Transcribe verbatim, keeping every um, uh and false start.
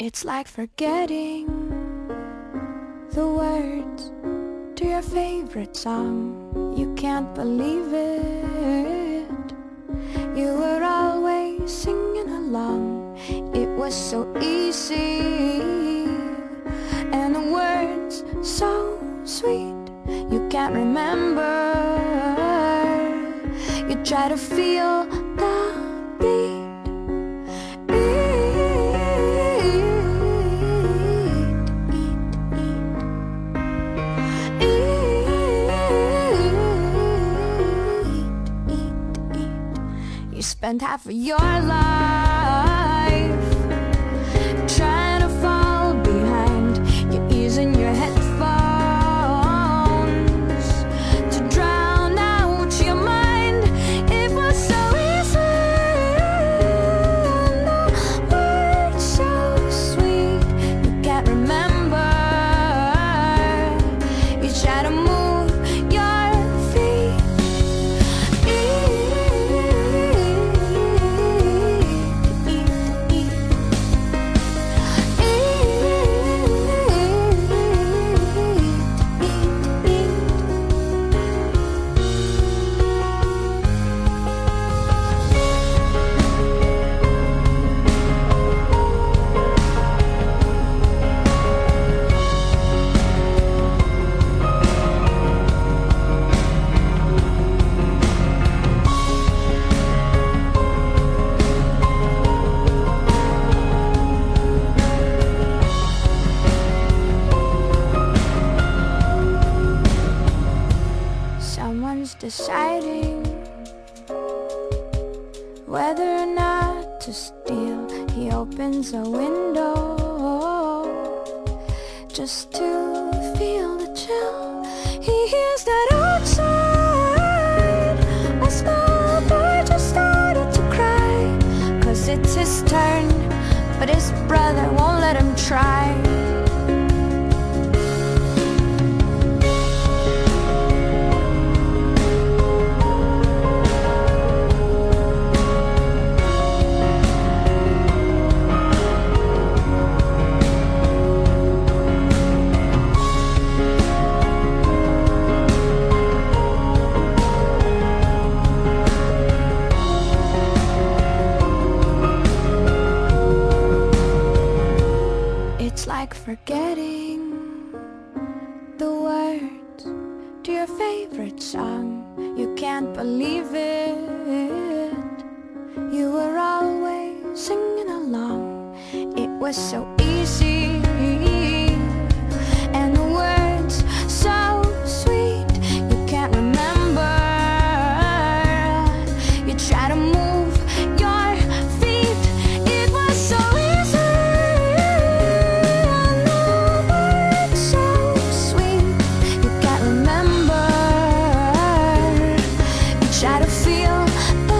It's like forgetting the words to your favorite song. You can't believe it. You were always singing along. It was so easy, and the words so sweet. You can't remember. You try to feel the beat. You spend half of your life trying to fall behind. You're using your headphones to drown out your mind. It was so easy, and the words so sweet. You can't remember. You try to move your feet. Someone's deciding whether or not to steal. He opens a window just to feel the chill. He hears that outside a small boy just started to cry, 'cause it's his turn, but his brother won't let him try. It's like forgetting the words to your favorite song. You can't believe it. You were always singing along. It was so easy, and the words so sweet. You can't remember. You try to move your feet. It was so easy. Try to feel